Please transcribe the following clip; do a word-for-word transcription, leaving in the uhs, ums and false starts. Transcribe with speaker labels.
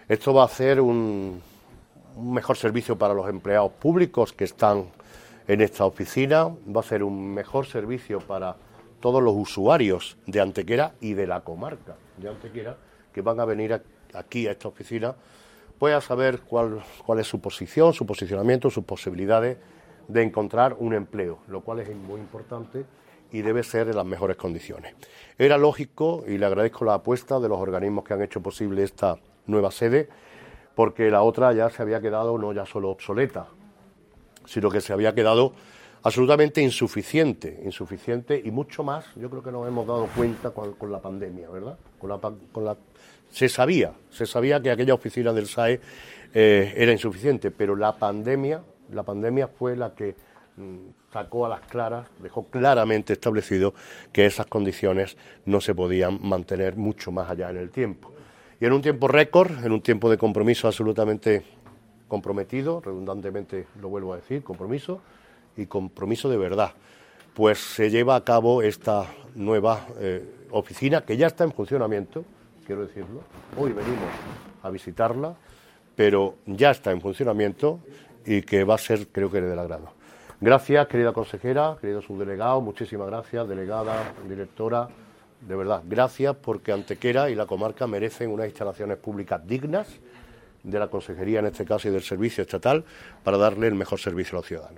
Speaker 1: Esto va a hacer un, un mejor servicio para los empleados públicos que están en esta oficina, va a ser un mejor servicio para todos los usuarios de Antequera y de la comarca de Antequera que van a venir a, aquí a esta oficina, pues a saber cuál, cuál es su posición, su posicionamiento, sus posibilidades de encontrar un empleo, lo cual es muy importante y debe ser en las mejores condiciones. Era lógico, y le agradezco la apuesta de los organismos que han hecho posible esta nueva sede, porque la otra ya se había quedado no ya solo obsoleta, sino que se había quedado absolutamente insuficiente, insuficiente y mucho más, yo creo que nos hemos dado cuenta con, con la pandemia, ¿verdad? Con la, con la, se sabía, se sabía que aquella oficina del S A E eh, era insuficiente, pero la pandemia, la pandemia fue la que mmm, sacó a las claras, dejó claramente establecido que esas condiciones no se podían mantener mucho más allá en el tiempo. Y en un tiempo récord, en un tiempo de compromiso absolutamente comprometido, redundantemente lo vuelvo a decir, compromiso, y compromiso de verdad, pues se lleva a cabo esta nueva eh, oficina que ya está en funcionamiento, quiero decirlo, hoy venimos a visitarla, pero ya está en funcionamiento y que va a ser, creo que, del agrado. Gracias, querida consejera, querido subdelegado, muchísimas gracias, delegada, directora, de verdad, gracias porque Antequera y la comarca merecen unas instalaciones públicas dignas de la consejería en este caso y del servicio estatal para darle el mejor servicio a los ciudadanos.